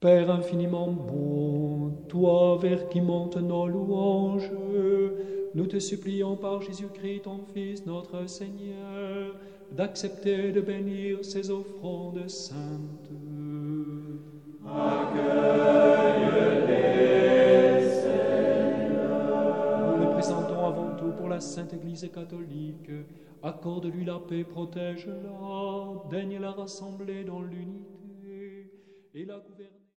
Père infiniment bon, toi vers qui montent nos louanges, nous te supplions par Jésus-Christ, ton Fils, notre Seigneur, d'accepter de bénir ces offrandes saintes. Accueille-les, Seigneur. Nous les présentons avant tout pour la Sainte Église catholique. Accorde-lui la paix, protège-la, daigne la rassembler dans l'unité et la gouverner.